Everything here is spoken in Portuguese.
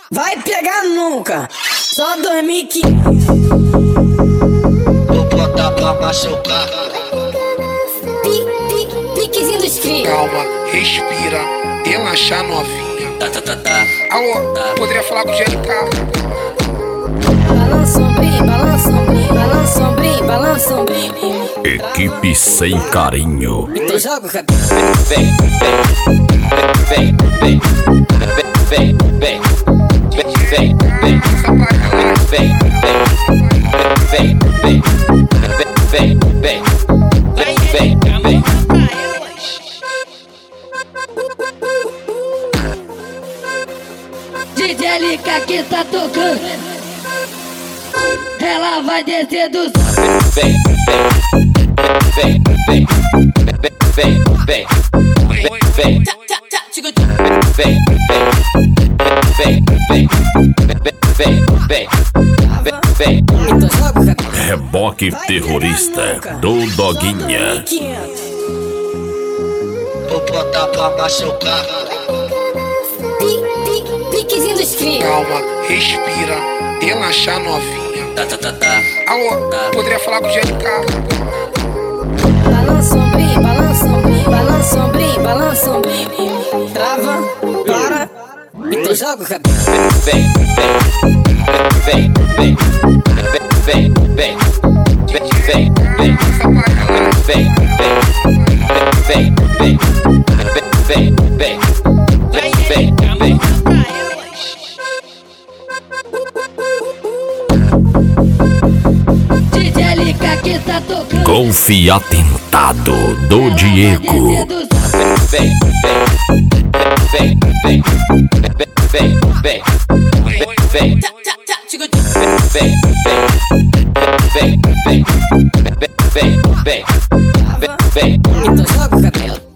Vai pegar nunca, só 2015. Vou botar pra machucar. Piquezinho dos crios. Calma, respira, relaxa novinha. Alô, poderia falar com o GLK? Balança ombrinho, balança ombrinho, balança ombrinho, balança ombrinho. Equipe sem carinho. Então joga o cabelo. Vem, vem, vem, vem, vem, vem, vem, vem, vem, vem, vem, vem, vem, vem, vem. DJ LK que tá tocando, ela vai descer do Vem, vem, vem, vem, vem, vem, vem, vem, vem, vem, vem, vem. Então joga o cabelo. Reboque terrorista do Doguinha. Vou botar pra machucar. Piquezinho dos crios. Calma, respira, relaxa novinha. Alô, poderia falar com o GLK? Balança ombrinho, balança ombrinho, balança ombrinho, balança ombrinho. Trava, para, então joga o cabelo. Vem, vem, vem, vem, vem, vem, vem, vem, vem, vem, vem, vem, vem, vem, vem. DJ LK que tá tocando, Golfe atentado do Diego. Vem, vem, vem, vem, vem, vem, vem, vem, vem, vem, vem, vem, vem, vem. então joga o cabelo.